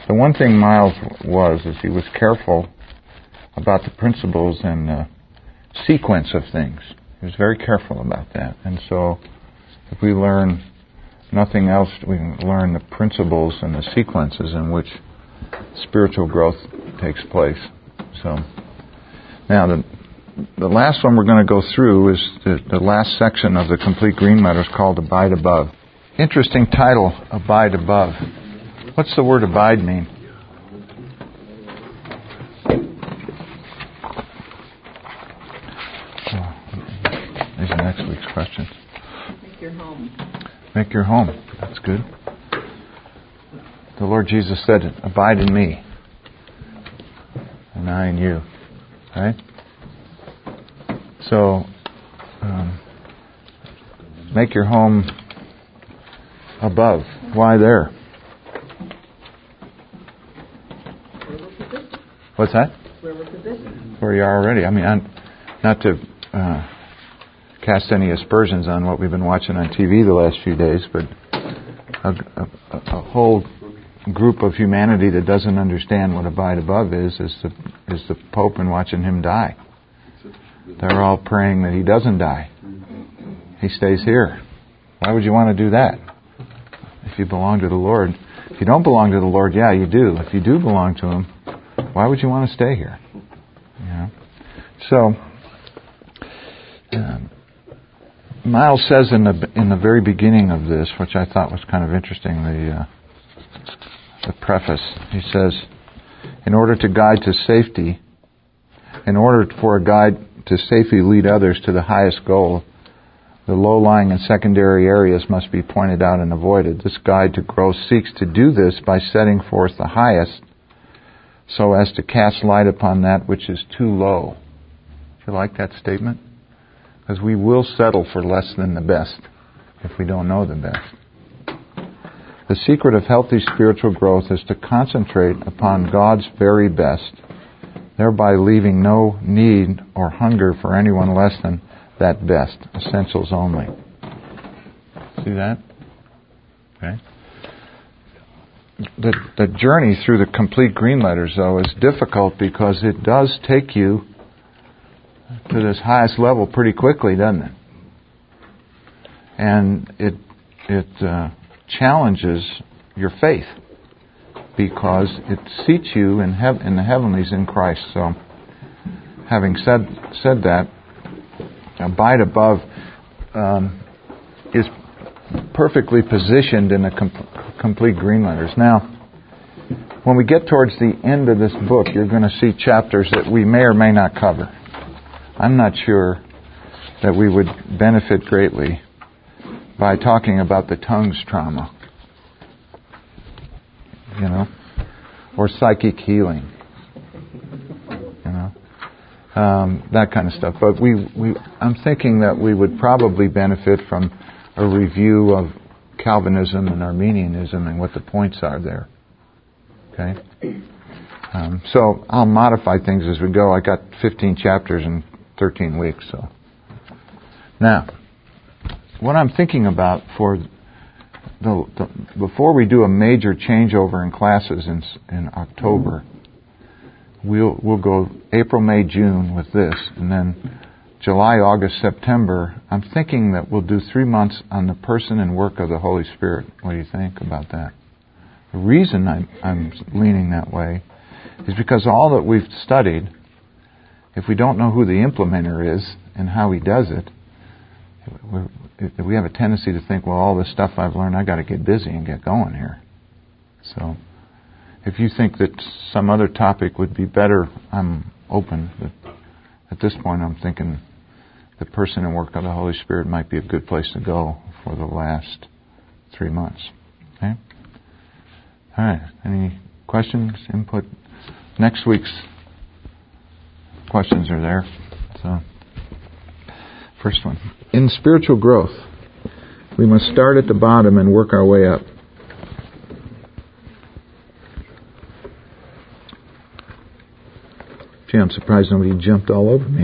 The one thing Miles is he was careful about the principles and sequence of things. He was very careful about that. And so if we learn nothing else, we can learn the principles and the sequences in which spiritual growth takes place. So now the last one we're going to go through is the last section of the Complete Green Letters called Abide Above. Interesting title, Abide Above. What's the word abide mean? These are next week's questions. Make your home. Make your home. That's good. The Lord Jesus said, abide in me, and I in you. Right? So, make your home above. Why there? What's that? Where we're positioned. Where you are already. I mean, not to cast any aspersions on what we've been watching on TV the last few days, but a whole group of humanity that doesn't understand what abide above is the Pope and watching him die. They're all praying that he doesn't die. He stays here. Why would you want to do that? If you belong to the Lord. If you don't belong to the Lord, yeah, you do. If you do belong to Him, why would you want to stay here? You know? So, Miles says in the very beginning of this, which I thought was kind of interesting, the preface. He says, in order for a guide to safely lead others to the highest goal, the low-lying and secondary areas must be pointed out and avoided. This guide to growth seeks to do this by setting forth the highest so as to cast light upon that which is too low. Do you like that statement? Because we will settle for less than the best if we don't know the best. The secret of healthy spiritual growth is to concentrate upon God's very best, thereby leaving no need or hunger for anyone less than that best, essentials only. See that? Okay. The journey through the Complete Green Letters, though, is difficult because it does take you to this highest level pretty quickly, doesn't it? And it challenges your faith because it seats you in the heavenlies in Christ. So, having said that, Abide Above is perfectly positioned in the Complete Green Letters. Now, when we get towards the end of this book, you're going to see chapters that we may or may not cover. I'm not sure that we would benefit greatly by talking about the tongues trauma, or psychic healing, that kind of stuff. But I'm thinking that we would probably benefit from a review of Calvinism and Arminianism and what the points are there. Okay? So I'll modify things as we go. I got 15 chapters in 13 weeks. So now, what I'm thinking about for before we do a major changeover in classes in October, we'll go April, May, June with this, and then July, August, September. I'm thinking that we'll do 3 months on the person and work of the Holy Spirit. What do you think about that? The reason I'm leaning that way is because all that we've studied, if we don't know who the implementer is and how he does it, we have a tendency to think, well, all this stuff I've learned, I've got to get busy and get going here. So, if you think that some other topic would be better, I'm open. But at this point, I'm thinking the person and work of the Holy Spirit might be a good place to go for the last 3 months. Okay? All right. Any questions, input? Next week's questions are there. So, first one. In spiritual growth, we must start at the bottom and work our way up. Gee, I'm surprised nobody jumped all over me.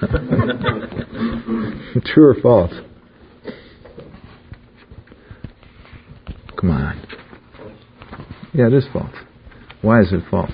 True or false? Come on. Yeah, it is false. Why is it false?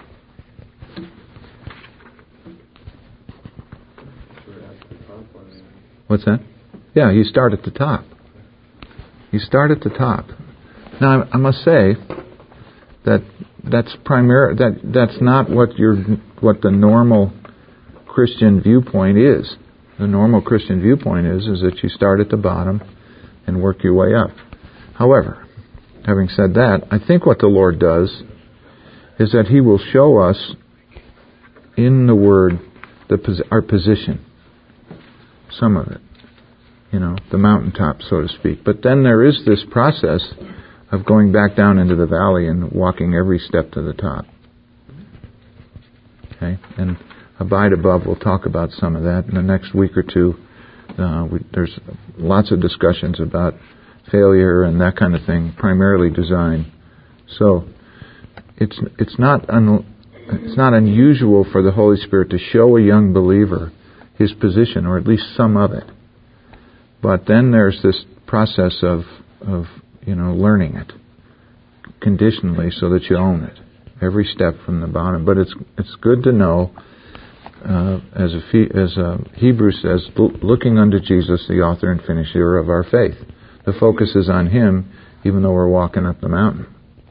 What's that? Yeah, you start at the top. You start at the top. Now, I must say that that's not what the normal Christian viewpoint is. The normal Christian viewpoint is that you start at the bottom and work your way up. However, having said that, I think what the Lord does is that He will show us in the Word our position. Some of it. The mountaintop, so to speak. But then there is this process of going back down into the valley and walking every step to the top. Okay? And Abide Above, we'll talk about some of that in the next week or two. There's lots of discussions about failure and that kind of thing, primarily design. So it's not unusual for the Holy Spirit to show a young believer his position, or at least some of it. But then there's this process of learning it conditionally so that you own it every step from the bottom. But it's good to know, as Hebrews says, looking unto Jesus, the author and finisher of our faith. The focus is on Him, even though we're walking up the mountain.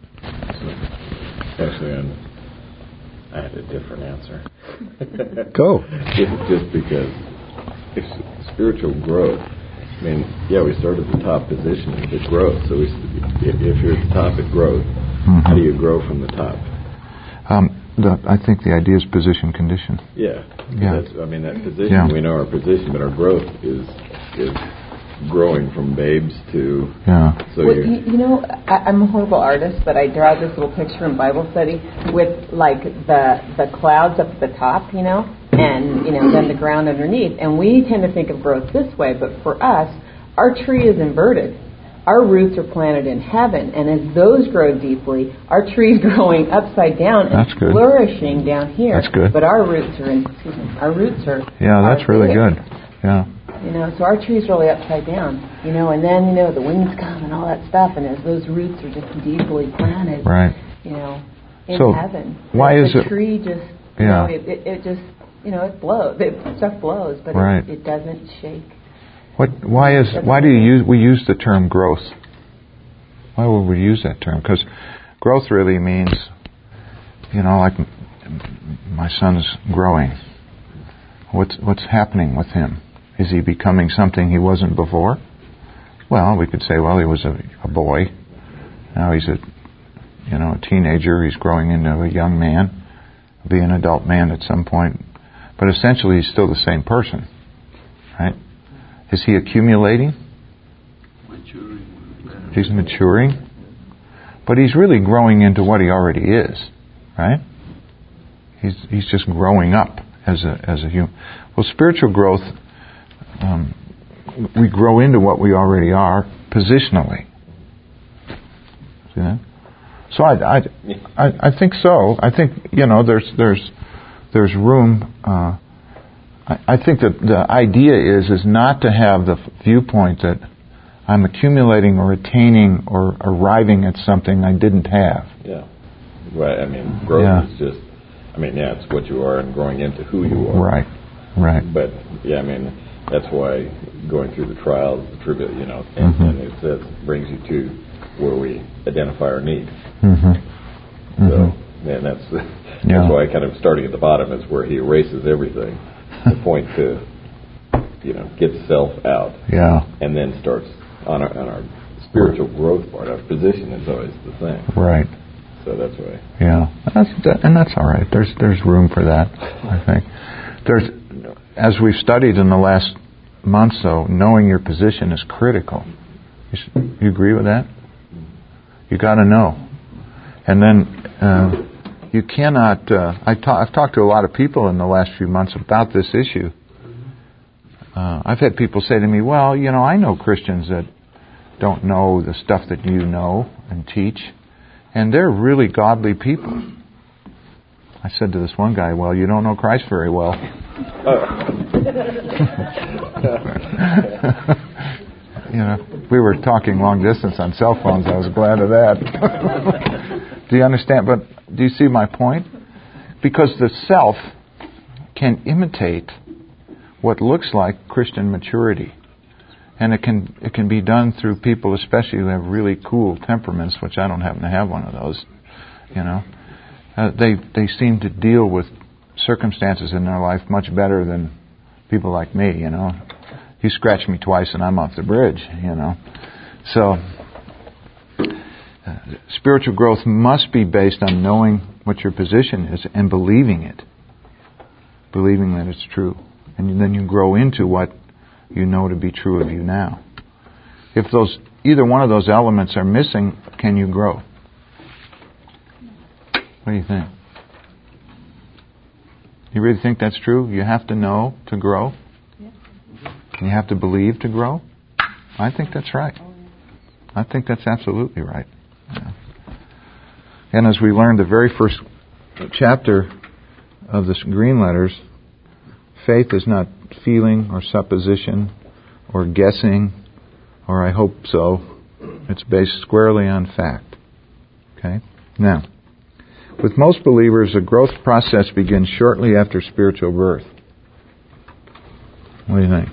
Actually, I had a different answer. Go. Just because it's spiritual growth. I mean, we start at the top position, it's growth. So if you're at the top, it's growth. Mm-hmm. How do you grow from the top? I think the idea is position condition. Yeah. That position, we know our position, but our growth is growing from babes to... Yeah. So I'm a horrible artist, but I draw this little picture in Bible study with, like, the clouds up at the top, and, then the ground underneath. And we tend to think of growth this way, but for us, our tree is inverted. Our roots are planted in heaven, and as those grow deeply, our tree's growing upside down and flourishing down here. That's good. But our roots are Yeah, that's really good. Yeah. So our tree's really upside down, and then, the winds come and all that stuff, and as those roots are just deeply planted, right. In heaven. Why is it? The tree just, it just, it blows. Stuff blows, but it doesn't shake. Why do we use the term growth? Why would we use that term? Because growth really means, like my son's growing. What's happening with him? Is he becoming something he wasn't before? Well, we could say, he was a boy. Now he's a teenager. He's growing into a young man. He'll be an adult man at some point. But essentially, he's still the same person, right? Is he accumulating? Maturing. He's maturing. But he's really growing into what he already is, right? He's just growing up as a human. Well, spiritual growth, we grow into what we already are positionally. See that? So I think so. I think there's room. I think that the idea is not to have the viewpoint that I'm accumulating or attaining or arriving at something I didn't have. Yeah. Right. Growth is just. It's what you are and growing into who you are. Right. But that's why going through the trials, the tribulation, and it says brings you to where we identify our need. Mm-hmm. So, that's why kind of starting at the bottom is where He erases everything. The point to, get self out. Yeah. And then starts on our spiritual growth part. Our position is always the same. Right. So that's why. Yeah, that's all right. There's room for that. I think as we've studied in the last month, so knowing your position is critical. You agree with that? You got to know, and then you cannot. I've talked to a lot of people in the last few months about this issue. I've had people say to me, "Well, I know Christians that don't know the stuff that you know and teach." And they're really godly people. I said to this one guy, "Well, you don't know Christ very well." We were talking long distance on cell phones. I was glad of that. Do you understand? Do you see my point? Because the self can imitate what looks like Christian maturity. And it can be done through people, especially who have really cool temperaments, which I don't happen to have one of those. They seem to deal with circumstances in their life much better than people like me. You scratch me twice and I'm off the bridge. So spiritual growth must be based on knowing what your position is and believing it, believing that it's true, and then you grow into what you know to be true of you now. If either one of those elements are missing, can you grow? What do you think? You really think that's true? You have to know to grow? You have to believe to grow? I think that's right. I think that's absolutely right. Yeah. And as we learned the very first chapter of the green letters, faith is not feeling or supposition or guessing or I hope so. It's based squarely on fact. Okay? Now, with most believers, the growth process begins shortly after spiritual birth. What do you think?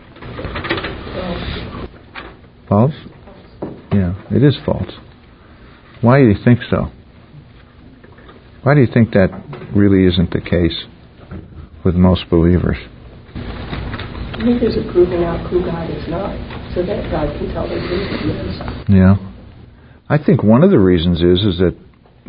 False? Yeah, it is false. Why do you think so? Why do you think that really isn't the case with most believers? I think there's a proving out who God is not, so that God can tell them who He is. Yeah. I think one of the reasons is that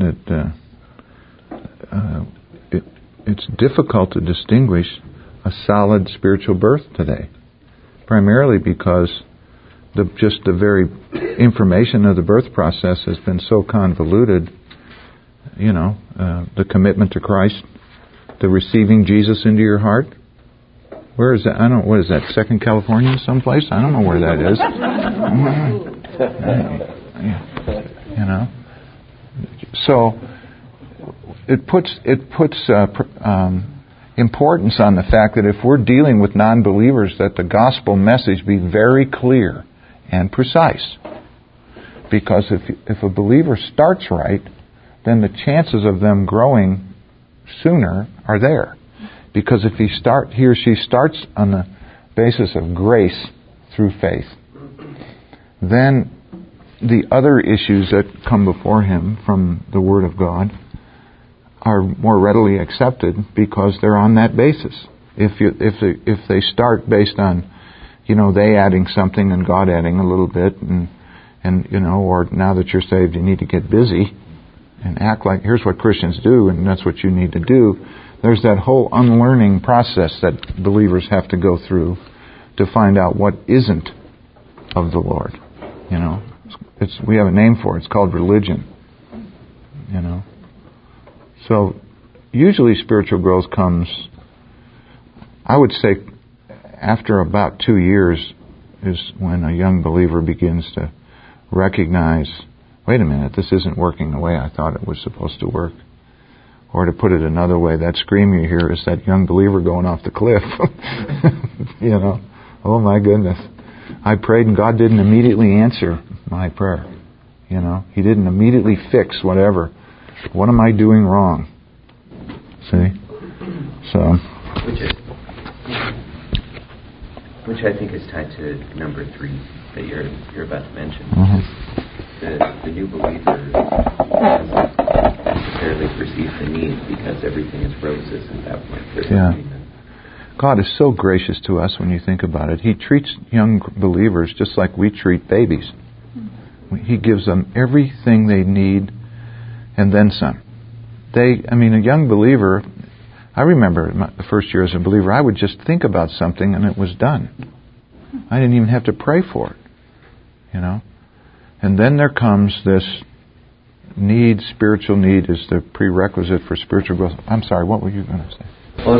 it's difficult to distinguish a solid spiritual birth today, primarily because just the very information of the birth process has been so convoluted. The commitment to Christ, the receiving Jesus into your heart. Where is that? I don't know. What is that? 2nd California, someplace? I don't know where that is. So it puts importance on the fact that if we're dealing with non-believers, that the gospel message be very clear and precise. Because if a believer starts right, then the chances of them growing sooner are there. Because if he or she starts on the basis of grace through faith, then the other issues that come before him from the Word of God are more readily accepted because they're on that basis. If they start based on, they adding something and God adding a little bit, and or now that you're saved, you need to get busy and act like here's what Christians do, and that's what you need to do. There's that whole unlearning process that believers have to go through to find out what isn't of the Lord. We have a name for it. It's called religion. So usually spiritual growth comes, I would say, after about 2 years is when a young believer begins to recognize, wait a minute, this isn't working the way I thought it was supposed to work. Or to put it another way, that scream you hear is that young believer going off the cliff. Oh my goodness. I prayed and God didn't immediately answer my prayer. He didn't immediately fix whatever. What am I doing wrong? See? So. Which I think is tied to number 3 that you're about to mention. The new believer doesn't necessarily perceive the need because everything is roses at that point. Yeah. God is so gracious to us when you think about it. He treats young believers just like we treat babies. He gives them everything they need and then some. A young believer, I remember the first year as a believer, I would just think about something and it was done. I didn't even have to pray for it. And then there comes this need, spiritual need is the prerequisite for spiritual growth. I'm sorry, what were you going to say? I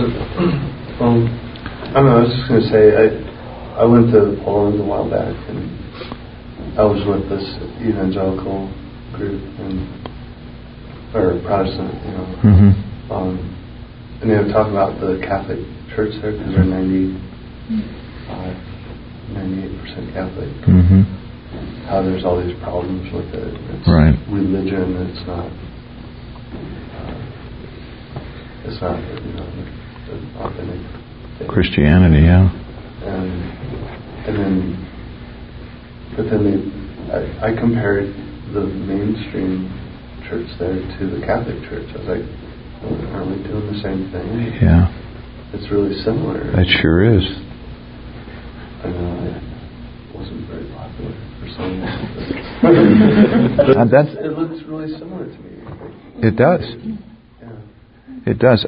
was just going to say, I went to Poland a while back, and I was with this evangelical group, or Protestant, and they were talking about the Catholic Church there, because they're 98% Catholic. How there's all these problems with it. It's religion, it's not. It's not, the authentic thing. Christianity, yeah. But then I compared the mainstream church there to the Catholic Church. I was like, aren't we doing the same thing? Yeah. It's really similar. It sure is. I know it wasn't very popular for some reason. It looks really similar to me. It does. Yeah. It does.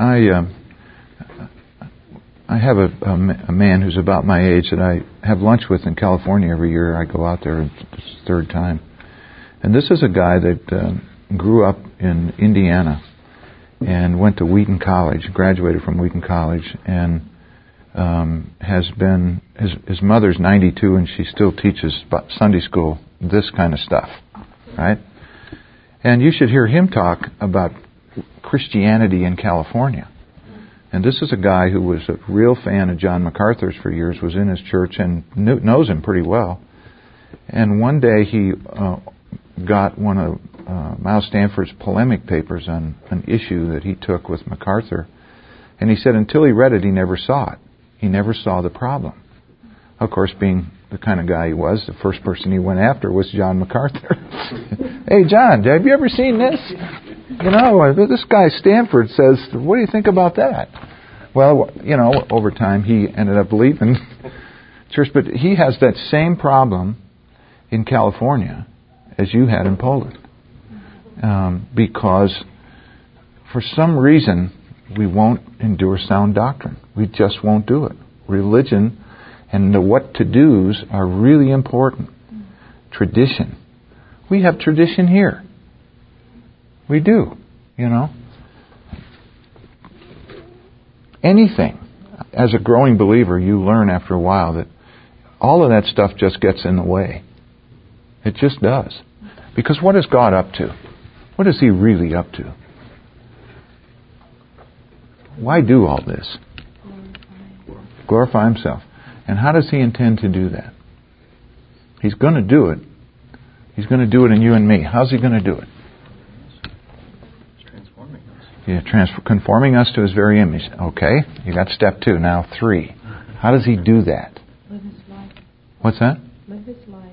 I have a man who's about my age that I have lunch with in California every year. I go out there, it's the third time. And this is a guy that grew up in Indiana and went to Wheaton College, graduated from Wheaton College, and has been, his mother's 92 and she still teaches Sunday school, this kind of stuff, right? And you should hear him talk about Christianity in California. And this is a guy who was a real fan of John MacArthur's for years, was in his church and knows him pretty well. And one day he got one of Miles Stanford's polemic papers on an issue that he took with MacArthur. And he said until he read it, he never saw it. He never saw the problem. Of course, being the kind of guy he was, the first person he went after was John MacArthur. Hey, John, have you ever seen this? This guy Stanford says, what do you think about that? Well, over time he ended up leaving church, but he has that same problem in California as you had in Poland. Because for some reason we won't endure sound doctrine. We just won't do it. Religion and the what to do's are really important. Tradition. We have tradition here. We do, Anything. As a growing believer, you learn after a while that all of that stuff just gets in the way. It just does. Because what is God up to? What is He really up to? Why do all this? Glorify Himself. And how does He intend to do that? He's going to do it. He's going to do it in you and me. How's He going to do it? Yeah, conforming us to His very image. Okay, you got step 2. Now 3. How does He do that? Live His life. What's that? Live His life.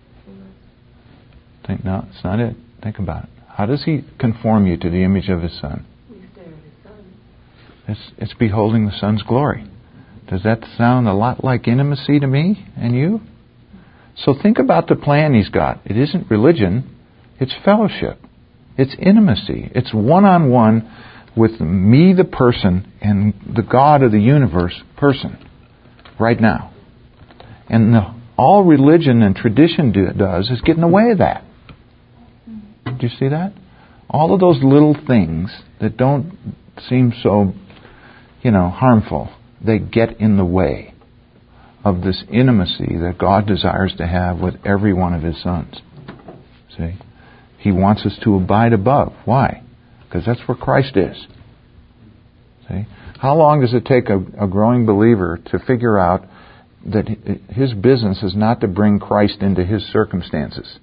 No, it's not it. Think about it. How does He conform you to the image of His Son? We stare at His Son. It's beholding the Son's glory. Does that sound a lot like intimacy to me and you? So think about the plan He's got. It isn't religion. It's fellowship. It's intimacy. It's one-on-one with me, the person, and the God of the universe, person, right now. And all religion and tradition does is get in the way of that. Do you see that? All of those little things that don't seem so, harmful, they get in the way of this intimacy that God desires to have with every one of His sons. See? He wants us to abide above. Why? Because that's where Christ is. See? How long does it take a growing believer to figure out that his business is not to bring Christ into his circumstances?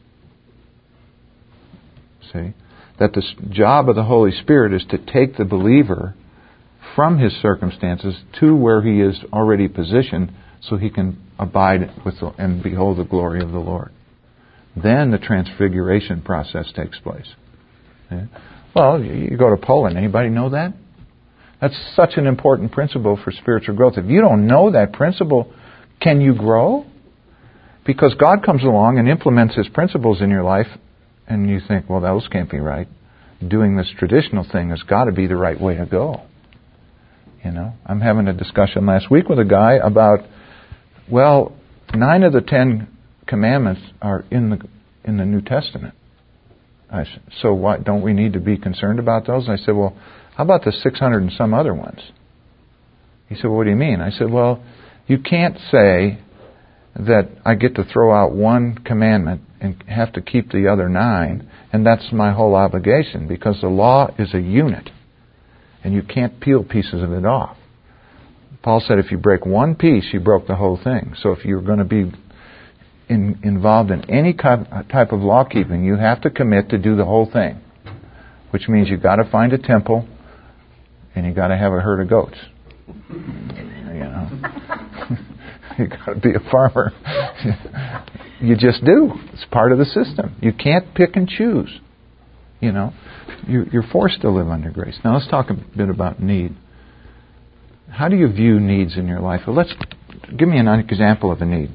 See? That the job of the Holy Spirit is to take the believer from his circumstances to where he is already positioned so he can abide with and behold the glory of the Lord. Then the transfiguration process takes place. Yeah. Well, you go to Poland. Anybody know that? That's such an important principle for spiritual growth. If you don't know that principle, can you grow? Because God comes along and implements His principles in your life, and you think, well, those can't be right. Doing this traditional thing has got to be the right way to go. I'm having a discussion last week with a guy about, 9 of the 10 commandments are in the New Testament. So why don't we need to be concerned about those? And I said, well, how about the 600 and some other ones? He said, well, what do you mean? I said, well, you can't say that I get to throw out one commandment and have to keep the other 9, and that's my whole obligation, because the law is a unit, and you can't peel pieces of it off. Paul said if you break one piece, you broke the whole thing. So if you're going to be involved in any type of law keeping, you have to commit to do the whole thing, which means you've got to find a temple and you got to have a herd of goats. You know, you got to be a farmer. You just do. It's part of the system. You can't pick and choose. You know, you're forced to live under grace. Now let's talk a bit about need. How do you view needs in your life? Well, give me an example of a need.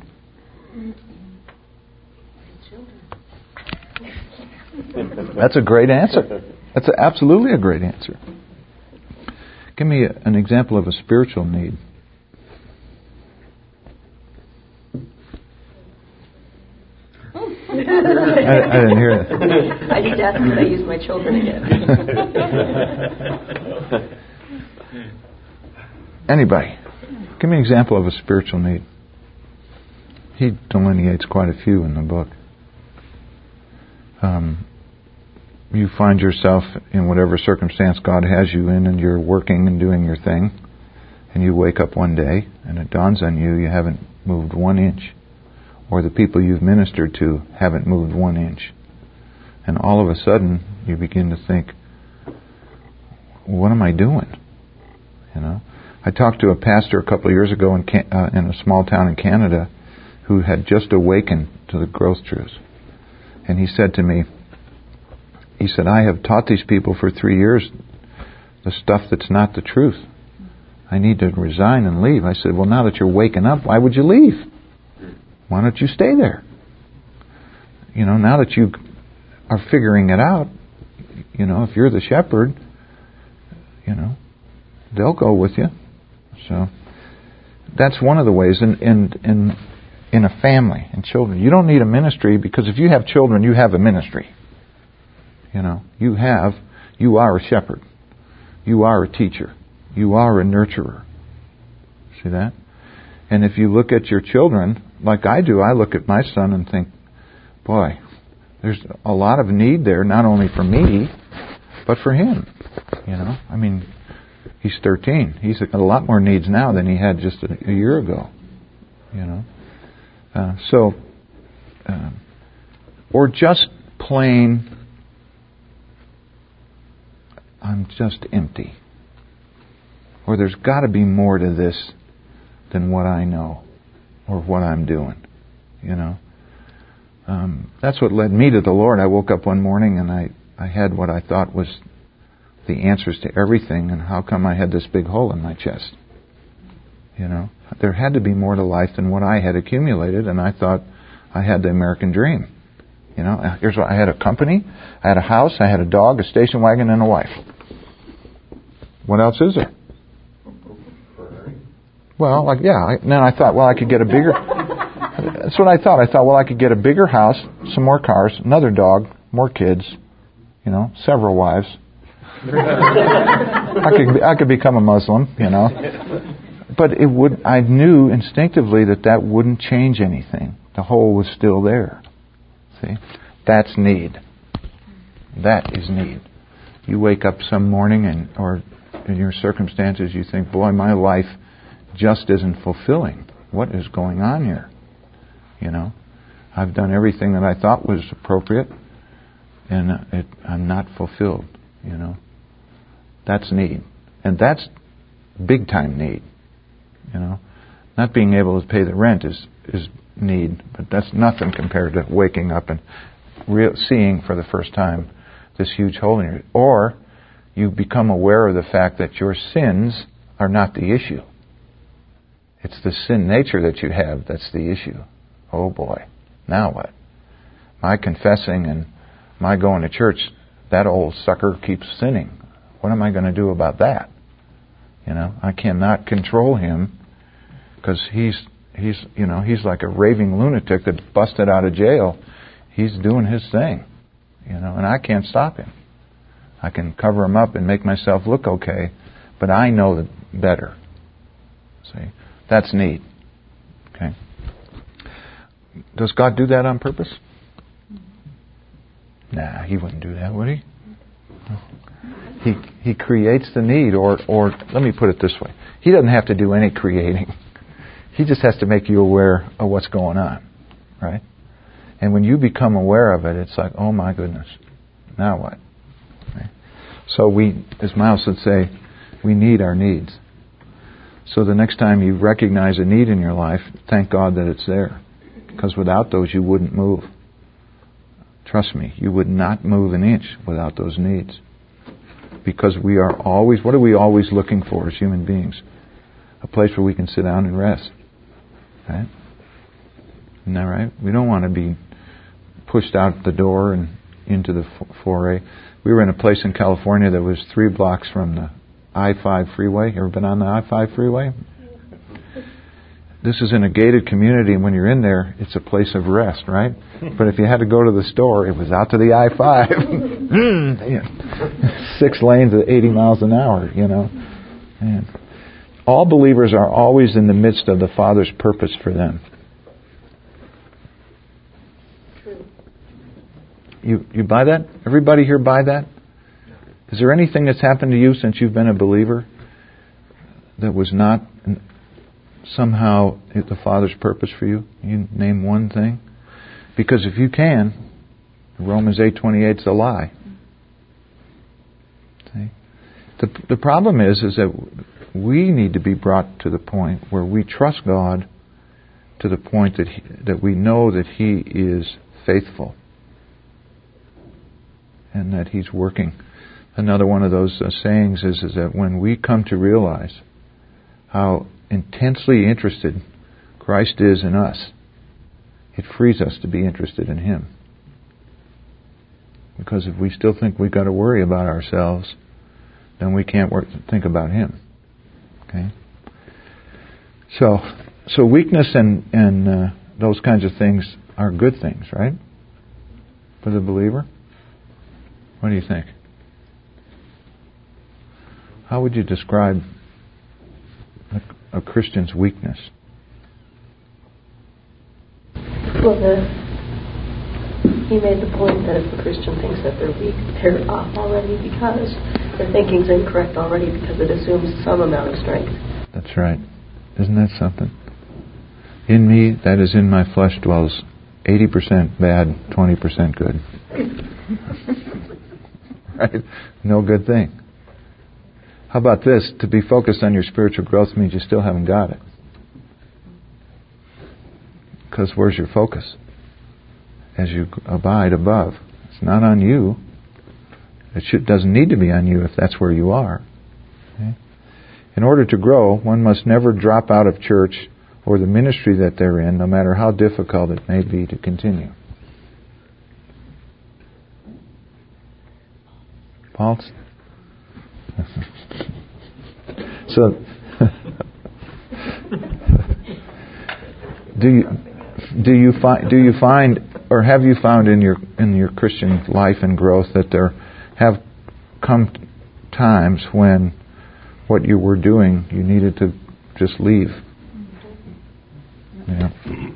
That's a great answer. That's absolutely a great answer. Give me an example of a spiritual need. I didn't hear that. I need to ask if I use my children again. Anybody? Give me an example of a spiritual need. He delineates quite a few in the book. You find yourself in whatever circumstance God has you in, and you're working and doing your thing, and you wake up one day and it dawns on you haven't moved 1 inch, or the people you've ministered to haven't moved 1 inch, and all of a sudden you begin to think, what am I doing? You know, I talked to a pastor a couple of years ago in a small town in Canada who had just awakened to the growth truths, and he said to me, I have taught these people for 3 years the stuff that's not the truth. I need to resign and leave. I said, well, now that you're waking up, why would you leave? Why don't you stay there? You know, now that you are figuring it out, you know, if you're the shepherd, you know, they'll go with you. So that's one of the ways in a family and children. You don't need a ministry, because if you have children, you have a ministry. You know, you are a shepherd. You are a teacher. You are a nurturer. See that? And if you look at your children, like I do, I look at my son and think, boy, there's a lot of need there, not only for me, but for him. You know, I mean, he's 13. He's got a lot more needs now than he had just a year ago. You know, or just plain, I'm just empty. Or there's got to be more to this than what I know or what I'm doing. You know, that's what led me to the Lord. I woke up one morning and I had what I thought was the answers to everything, and how come I had this big hole in my chest? You know, there had to be more to life than what I had accumulated, and I thought I had the American dream. You know, here's what I had: a company, I had a house, I had a dog, a station wagon, and a wife. What else is there? Well, then I thought, well, I could get a bigger... That's what I thought. I thought, well, I could get a bigger house, some more cars, another dog, more kids, you know, several wives. I could become a Muslim, you know. But I knew instinctively that wouldn't change anything. The hole was still there. See? That's need. That is need. You wake up some morning or in your circumstances you think, boy, my life just isn't fulfilling. What is going on here? You know, I've done everything that I thought was appropriate, and I'm not fulfilled. You know, that's need, and that's big time need. You know, not being able to pay the rent is need, but that's nothing compared to waking up and seeing for the first time this huge hole in your. Or you become aware of the fact that your sins are not the issue. It's the sin nature that you have that's the issue. Oh boy, now what? My confessing and my going to church, that old sucker keeps sinning. What am I going to do about that? You know, I cannot control him because he's like a raving lunatic that busted out of jail. He's doing his thing, you know, and I can't stop him. I can cover him up and make myself look okay, but I know that better. See, that's need. Okay. Does God do that on purpose? Nah, He wouldn't do that, would He? He creates the need, or let me put it this way. He doesn't have to do any creating. He just has to make you aware of what's going on, right? And when you become aware of it, it's like, oh my goodness, now what? Right? So we, as Miles would say, We need our needs. So the next time you recognize a need in your life, thank God that it's there. Because without those, you wouldn't move. Trust me, you would not move an inch without those needs. Because we are always, what are we always looking for as human beings? A place where we can sit down and rest. Right? Isn't that right? We don't want to be pushed out the door and into the foray. We were in a place in California that was 3 blocks from the I-5 freeway. You ever been on the I-5 freeway? This is in a gated community, and when you're in there, it's a place of rest, right? But if you had to go to the store, it was out to the I-5. 6 lanes at 80 miles an hour, you know. And all believers are always in the midst of the Father's purpose for them. You buy that? Everybody here buy that? Is there anything that's happened to you since you've been a believer that was not somehow the Father's purpose for you? You name one thing? Because if you can, Romans 8:28 is a lie. See? The problem is that we need to be brought to the point where we trust God to the point that we know that He is faithful and that He's working. Another one of those sayings is that when we come to realize how intensely interested Christ is in us, it frees us to be interested in Him. Because if we still think we've got to worry about ourselves, then we can't think about Him. Okay? So weakness and those kinds of things are good things, right? For the believer? What do you think? How would you describe a Christian's weakness? Well, he made the point that if a Christian thinks that they're weak, they're off already because their thinking's incorrect already because it assumes some amount of strength. That's right. Isn't that something? In me, that is in my flesh, dwells 80% bad, 20% good. Right? No good thing. How about this? To be focused on your spiritual growth means you still haven't got it. Because where's your focus? As you abide above. It's not on you. It doesn't need to be on you if that's where you are. Okay? In order to grow, one must never drop out of church or the ministry that they're in, no matter how difficult it may be to continue. Paul's? So, do you find, or have you found in your Christian life and growth that there have come times when what you were doing you needed to just leave? Yeah.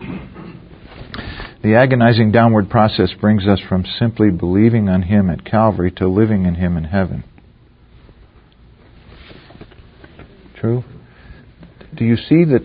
The agonizing downward process brings us from simply believing on Him at Calvary to living in Him in heaven. True? Do you see that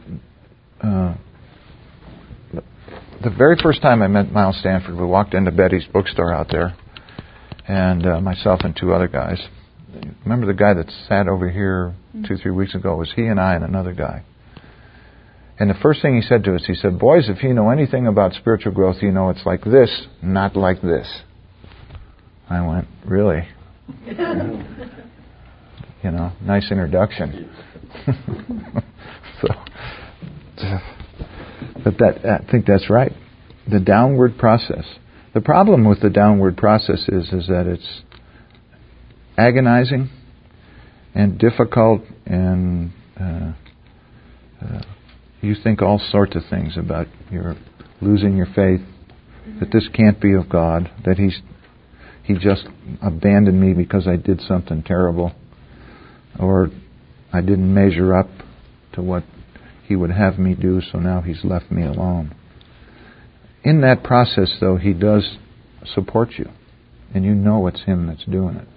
the very first time I met Miles Stanford, we walked into Betty's bookstore out there, and myself and 2 other guys. Remember the guy that sat over here 2-3 weeks ago? It was he and I and another guy. And the first thing he said to us, he said, "Boys, if you know anything about spiritual growth, you know it's like this, not like this." I went, "Really?" You know, nice introduction. But I think that's right. The downward process. The problem with the downward process is that it's agonizing and difficult, and you think all sorts of things about your losing your faith, that this can't be of God, that He just abandoned me because I did something terrible, or I didn't measure up to what He would have me do, so now He's left me alone. In that process, though, He does support you, and you know it's Him that's doing it.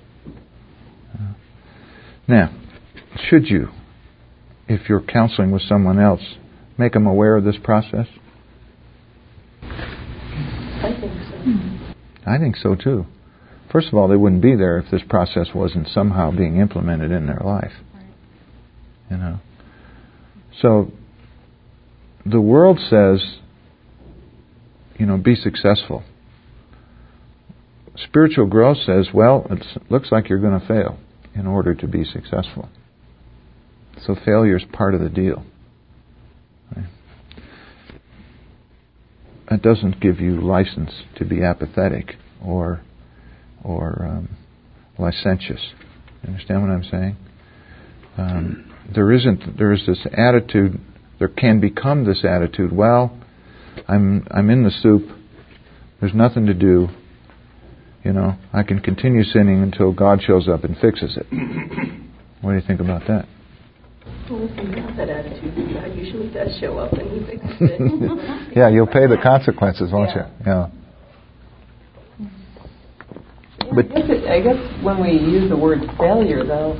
Now, should you, if you're counseling with someone else, make them aware of this process? I think so. I think so too. First of all, they wouldn't be there if this process wasn't somehow being implemented in their life. You know. So the world says, you know, be successful. Spiritual growth says, well, it looks like you're going to fail in order to be successful. So failure is part of the deal. Right? It doesn't give you license to be apathetic or licentious. You understand what I'm saying? There is this attitude. There can become this attitude. Well, I'm in the soup. There's nothing to do. You know, I can continue sinning until God shows up and fixes it. What do you think about that? Well, if you have that attitude, God usually does show up and He fixes it. Yeah, you'll pay the consequences, won't you? Yeah. But I guess when we use the word failure, though,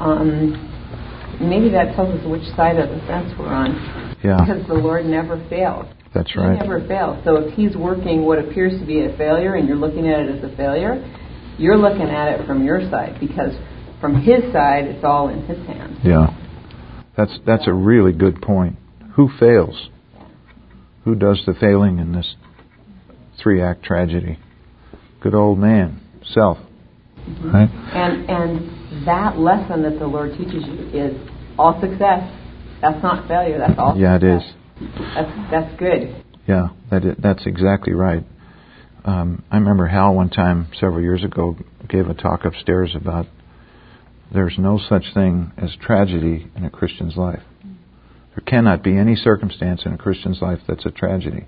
maybe that tells us which side of the fence we're on. Yeah. Because the Lord never fails. That's right. He never fails. So if He's working what appears to be a failure and you're looking at it as a failure, you're looking at it from your side, because from His side, it's all in His hands. Yeah. That's a really good point. Who fails? Who does the failing in this 3-act tragedy? Good old man, self. Mm-hmm. Right? And that lesson that the Lord teaches you is all success. That's not failure. That's all success. Yeah, it is. That's good. Yeah, that's exactly right. I remember Hal one time several years ago gave a talk upstairs about there's no such thing as tragedy in a Christian's life. There cannot be any circumstance in a Christian's life that's a tragedy.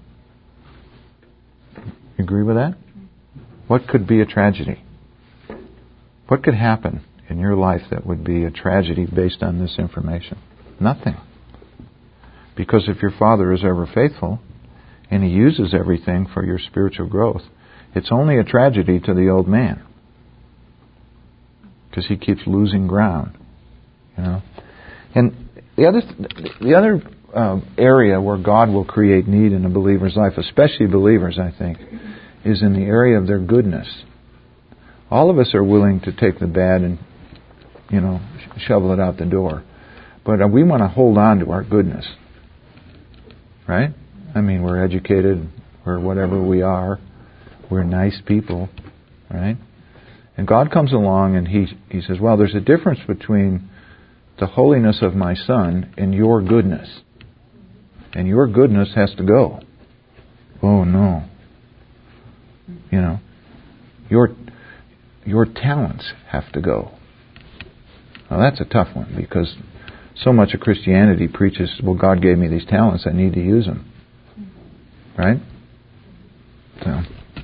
You agree with that? What could be a tragedy? What could happen in your life that would be a tragedy based on this information? Nothing. Because if your Father is ever faithful, and He uses everything for your spiritual growth, it's only a tragedy to the old man. Because he keeps losing ground. You know? And the other area where God will create need in a believer's life, especially believers, I think, is in the area of their goodness. All of us are willing to take the bad and, you know, shovel it out the door. But we want to hold on to our goodness. Right? I mean, we're educated, we're whatever we are, we're nice people, right? And God comes along and He says, well, there's a difference between the holiness of my Son and your goodness. And your goodness has to go. Oh, no. You know, your talents have to go. Now, that's a tough one, because so much of Christianity preaches, well, God gave me these talents, I need to use them. Right? So,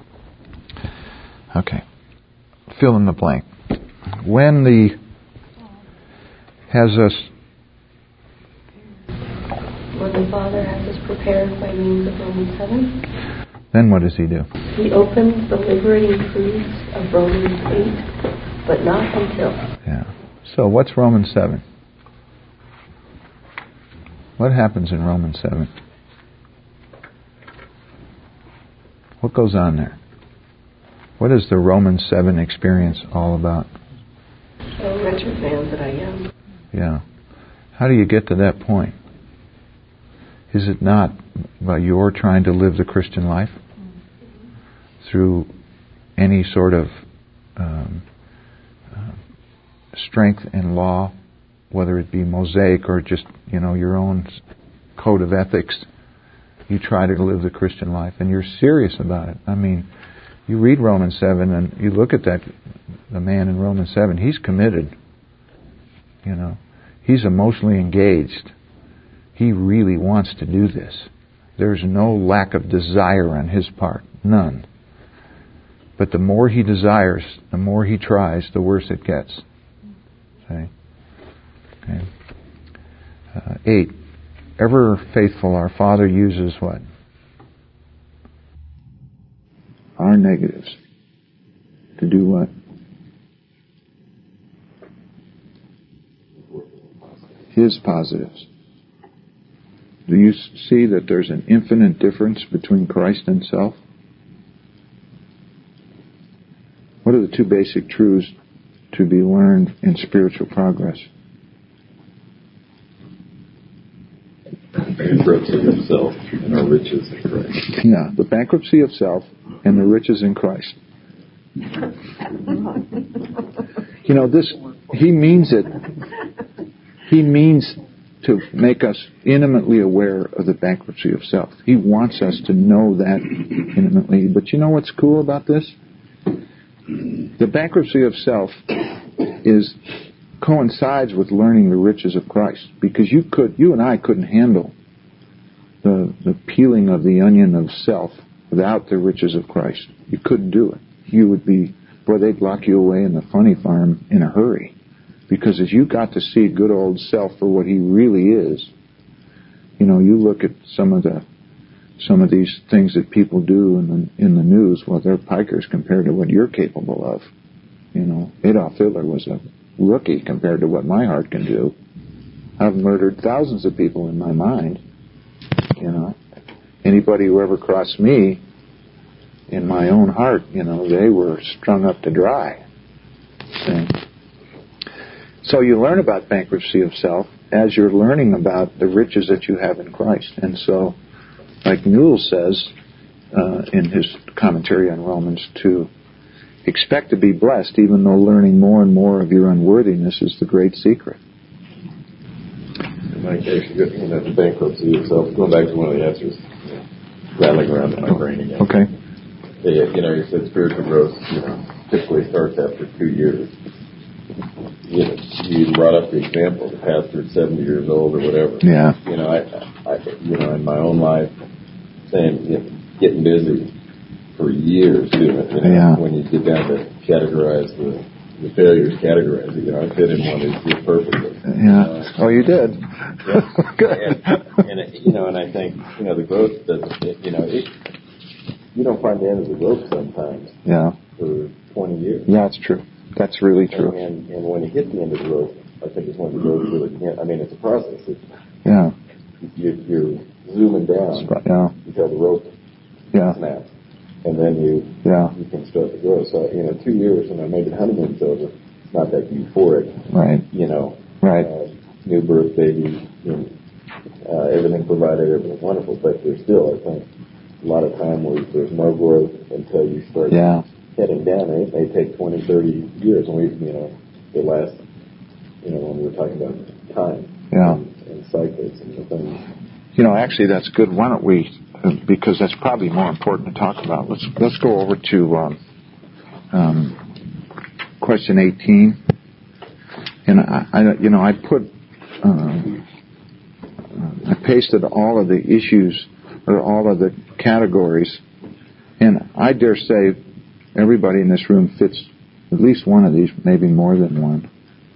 okay. Fill in the blank. When when the Father has us prepared by means of Romans 7, then what does He do? He opens the liberating truths of Romans 8, but not until. Yeah. So what's Romans 7? What happens in Romans 7? What goes on there? What is the Romans 7 experience all about? Oh, wretched man that I am. Yeah. How do you get to that point? Is it not by your trying to live the Christian life? Through any sort of strength in law, whether it be Mosaic or just, you know, your own code of ethics, you try to live the Christian life, and you're serious about it. I mean, you read Romans 7 and you look at that, the man in Romans 7, he's committed. You know, he's emotionally engaged. He really wants to do this. There's no lack of desire on his part. None. But the more he desires, the more he tries, the worse it gets. Okay. 8. Ever faithful, our Father uses what? Our negatives. To do what? His positives. Do you see that there's an infinite difference between Christ and self? What are the two basic truths to be learned in spiritual progress? Bankruptcy of self and our riches in Christ. Yeah, the bankruptcy of self and the riches in Christ. You know, this, he means it. He means to make us intimately aware of the bankruptcy of self. He wants us to know that intimately. But you know what's cool about this? The bankruptcy of self coincides with learning the riches of Christ, because you and I couldn't handle the peeling of the onion of self without the riches of Christ. You couldn't do it. You would be, they'd lock you away in the funny farm in a hurry, because as you got to see good old self for what he really is, you know, you look at some of these things that people do in the news. Well, they're pikers compared to what you're capable of. You know, Adolf Hitler was a rookie compared to what my heart can do. I've murdered thousands of people in my mind. You know, anybody who ever crossed me in my own heart, you know, they were strung up to dry. See? So you learn about bankruptcy of self as you're learning about the riches that you have in Christ. And so, like Newell says in his commentary on Romans 2, expect to be blessed even though learning more and more of your unworthiness is the great secret. Mike, actually, the bankruptcy itself, going back to one of the answers, rattling around in my brain again. Okay. You know, you said spiritual growth, you know, typically starts after 2 years. You know, you brought up the example, the pastor at 70 years old or whatever. Yeah. You know, I you know, in my own life, saying, you know, getting busy for years doing it. You know, yeah. When you get down to categorize the failures, categorize it. You know, I fit in one that did perfectly. Yeah. Oh, you did. Yeah. Good. And you know, and I think, you know, the growth doesn't. You know, you don't find the end of the growth sometimes. Yeah. For 20 years. Yeah, it's true. That's really true. And when you hit the end of the growth, I think it's when the growth really begins. I mean, it's a process. Yeah. You're zooming down until the rope snaps, and then you can start to grow. So, you know, 2 years, and maybe the honeymoon's over. It's not that euphoric. Right. You know. Right. New birth, baby, you know, everything provided, everything wonderful, but there's still, I think, a lot of time where there's more growth until you start heading down. It may take 20, 30 years, and you know, the last, you know, when we were talking about time and cycles and the things. You know, actually, that's good. Why don't we, because that's probably more important to talk about. Let's go over to question 18. And I pasted all of the issues or all of the categories, and I dare say everybody in this room fits at least one of these, maybe more than one.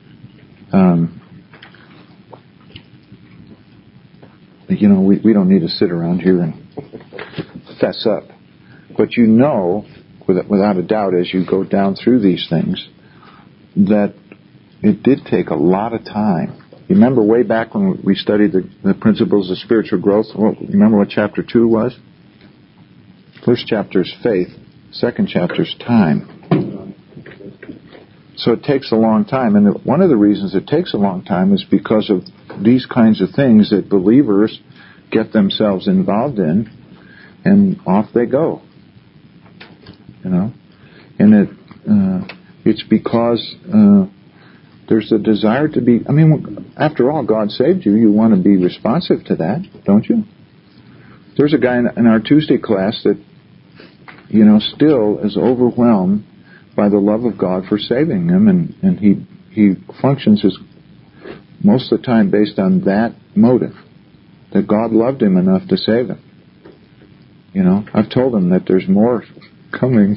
You know, we don't need to sit around here and fess up. But you know, without a doubt, as you go down through these things, that it did take a lot of time. You remember way back when we studied the principles of spiritual growth? Well, remember what chapter 2 was? First chapter is faith. Second chapter is time. So it takes a long time. And one of the reasons it takes a long time is because of these kinds of things that believers get themselves involved in, and off they go. You know? And it's because there's a desire to be, I mean, after all, God saved you. You want to be responsive to that, don't you? There's a guy in our Tuesday class that, you know, still is overwhelmed by the love of God for saving him, and he functions as most of the time based on that motive, that God loved him enough to save him. You know, I've told him that there's more coming,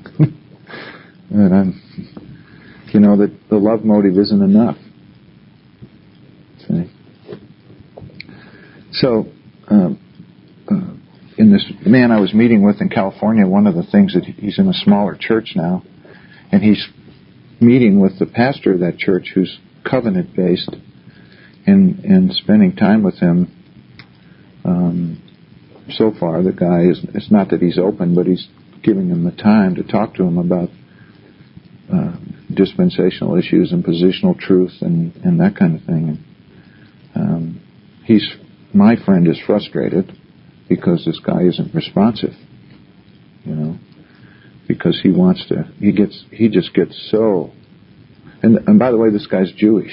and you know, that the love motive isn't enough. See? So, in this man I was meeting with in California, one of the things that he's in a smaller church now, and he's meeting with the pastor of that church who's covenant-based, and spending time with him. So far, the guy it's not that he's open, but he's giving him the time to talk to him about dispensational issues and positional truth and that kind of thing. And my friend is frustrated because this guy isn't responsive, because he just gets so. And by the way, this guy's Jewish.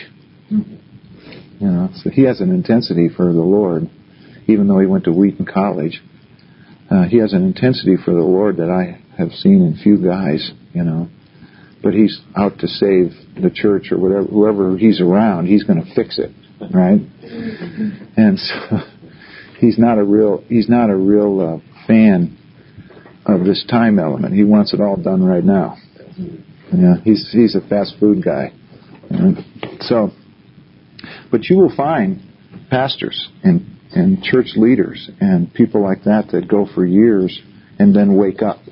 So he has an intensity for the Lord, even though he went to Wheaton College. He has an intensity for the Lord that I have seen in few guys, But he's out to save the church or whatever, whoever he's around, he's going to fix it, right? And so he's not a real fan of this time element. He wants it all done right now. Yeah, he's a fast food guy. But you will find pastors and church leaders and people like that go for years and then wake up.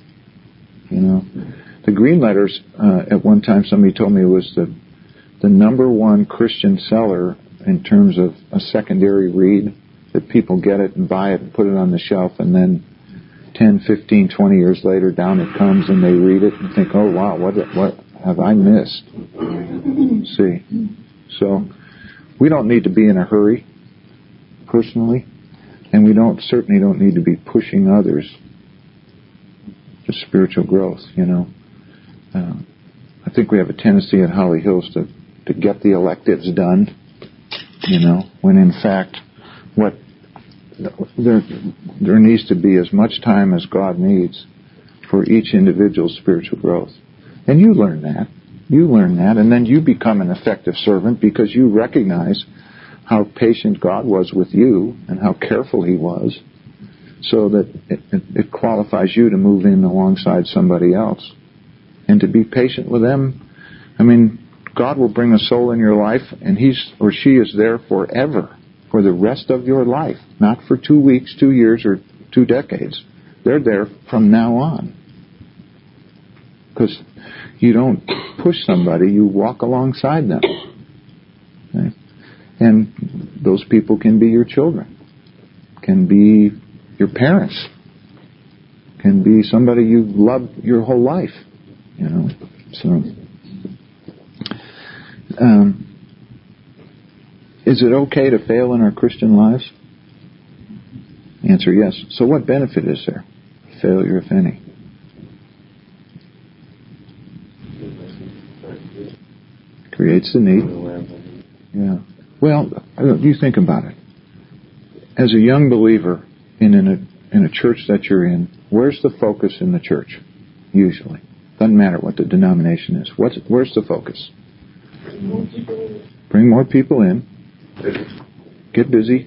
The Green Letters, at one time somebody told me, was the number one Christian seller in terms of a secondary read, that people get it and buy it and put it on the shelf, and then 10, 15, 20 years later, down it comes and they read it and think, oh wow, what have I missed? See? So we don't need to be in a hurry, personally, and we certainly don't need to be pushing others to spiritual growth, I think we have a tendency at Holly Hills to get the electives done, when in fact there needs to be as much time as God needs for each individual's spiritual growth. And you learn that, and then you become an effective servant because you recognize how patient God was with you and how careful He was, so that it qualifies you to move in alongside somebody else and to be patient with them. I mean, God will bring a soul in your life, and he or she is there forever, for the rest of your life, not for 2 weeks, 2 years, or 2 decades. They're there from now on. Because you don't push somebody, you walk alongside them. Okay? And those people can be your children, can be your parents, can be somebody you've loved your whole life. So, is it okay to fail in our Christian lives? Answer, yes. So what benefit is there? Failure, if any. Creates the need. Yeah. Well, you think about it. As a young believer in a church that you're in, where's the focus in the church? Usually. Doesn't matter what the denomination is. Where's the focus? Bring more people in. Get busy.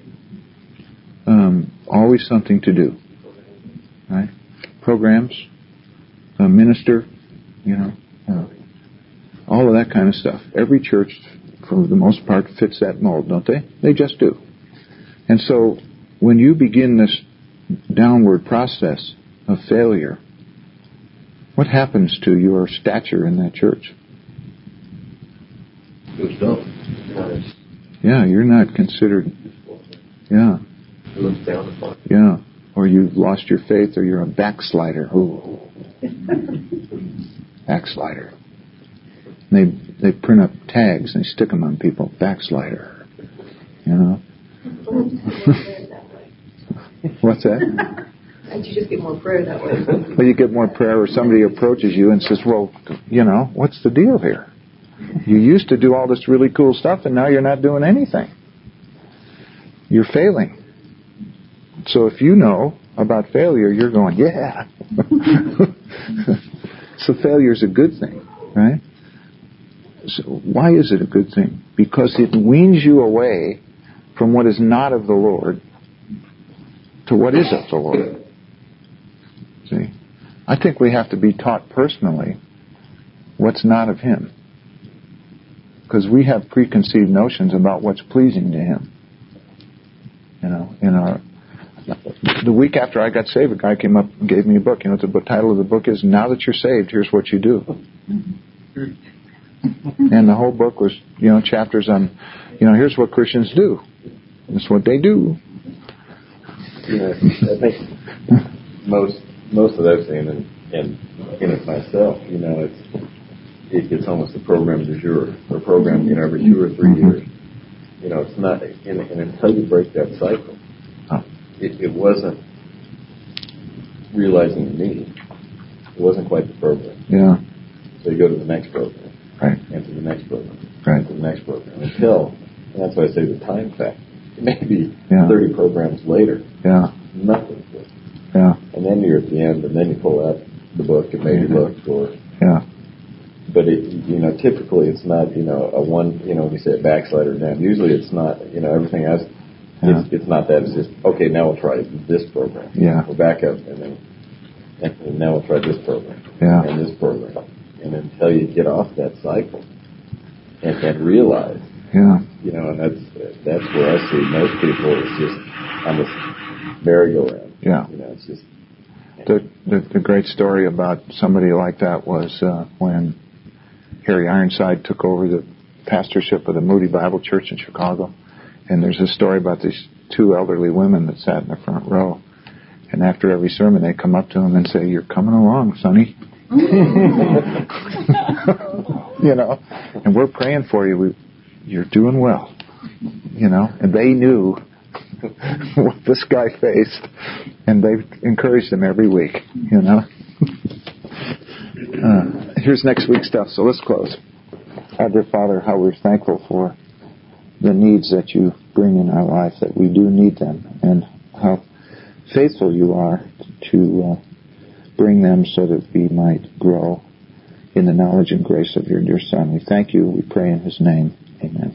Always something to do. Right? Programs. Minister. All of that kind of stuff. Every church, for the most part, fits that mold, don't they? They just do. And so, when you begin this downward process of failure, what happens to your stature in that church? Goes down. Yeah, you're not considered. Yeah. It looks down upon. Yeah. Or you've lost your faith, or you're a backslider. Ooh. Backslider. They print up tags and they stick them on people. Backslider. What's that? And you just get more prayer that way. Well, you get more prayer, or somebody approaches you and says, well, what's the deal here? You used to do all this really cool stuff, and now you're not doing anything. You're failing. So if you know about failure, you're going, yeah. So failure is a good thing, right? So why is it a good thing? Because it weans you away from what is not of the Lord to what is of the Lord. See? I think we have to be taught personally what's not of Him. Because we have preconceived notions about what's pleasing to Him. The week after I got saved, a guy came up and gave me a book. What the title of the book is? Now that you're saved, here's what you do. And the whole book was, chapters on, here's what Christians do. That's what they do. I think most of those things, and in it myself, it's almost a program du jour, or program every 2 or 3 years. It's not, and until you break that cycle, it wasn't realizing the need. It wasn't quite the program. Yeah. So you go to the next program. Right. And to the next program. Right. And to the next program. Until, and that's why I say the time factor. It may be 30 programs later. Yeah. Nothing's good. Yeah. And then you're at the end, and then you pull out the book and maybe look, or. Yeah. But typically it's not, a one, we say a backslider down. Usually it's not, everything else. It's not that. It's just, okay, now we'll try this program. Yeah. We'll back up, and now we'll try this program. Yeah. And this program. And until you get off that cycle and realize. Yeah. And that's where I see most people is just on this merry-go-round. Yeah. It's just. The great story about somebody like that was when Harry Ironside took over the pastorship of the Moody Bible Church in Chicago. And there's a story about these 2 elderly women that sat in the front row. And after every sermon, they come up to him and say, "You're coming along, sonny." And we're praying for you. You're doing well. And they knew what this guy faced, and they've encouraged him every week. Here's next week's stuff. So let's close. Our dear Father, how we're thankful for the needs that you bring in our life, that we do need them, and how faithful you are to bring them so that we might grow in the knowledge and grace of your dear Son. We thank you. We pray in his name. Amen.